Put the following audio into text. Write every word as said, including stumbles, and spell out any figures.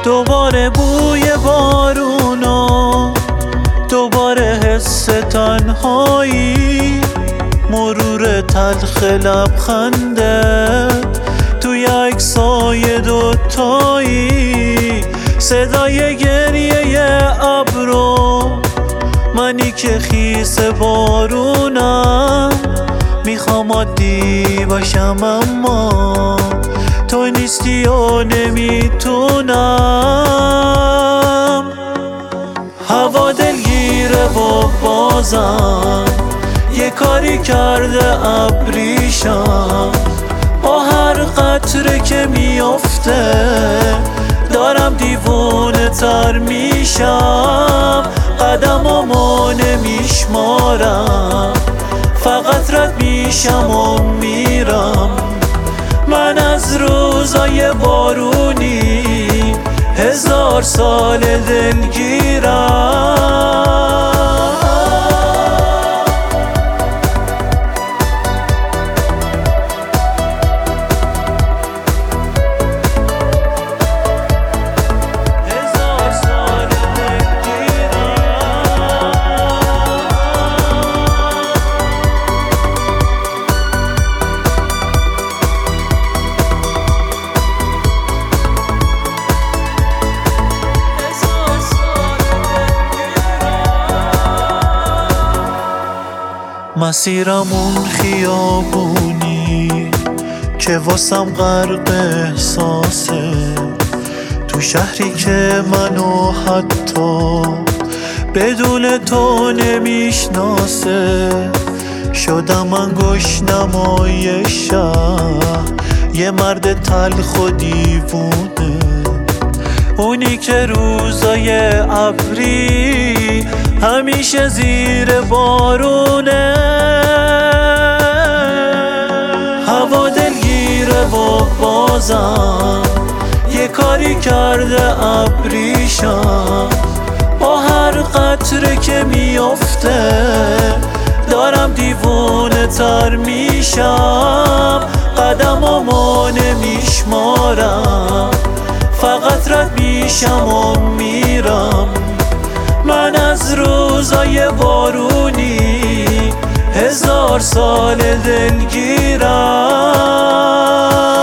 دوباره بوی بارونو، دوباره حس تنهایی، مرور تلخ لبخندت توی عکسای دوتایی، صدای گریه ابرو، منی که خیس بارونم، میخوام عادی باشم اما تو نیستی و نمیتونم. هوا دلگیره و بازم یه کاری کرده ابریشم، با هر قطره که میافته دارم دیوونه تر میشم، قدمامو نمیشمارم، فقط رد میشم و میرم. من از روزای بارونی هزار سال دلگیرم. مسیرم اون خیابونی که واسم غرق احساسه، تو شهری که منو حتی بدون تو نمیشناسه، شدم من گشنمای شهر، یه مرد تلخ و دیوونه، اونی که روزای ابری همیشه زیر بارونه. هوا دلگیره و بازم یه کاری کرده ابریشم، با هر قطره که میافته دارم دیوونه تر میشم، قدمامو نمیشمارم، فقط رد میشم و میرم. من از روزای بارونی هزار سال دلگیرم.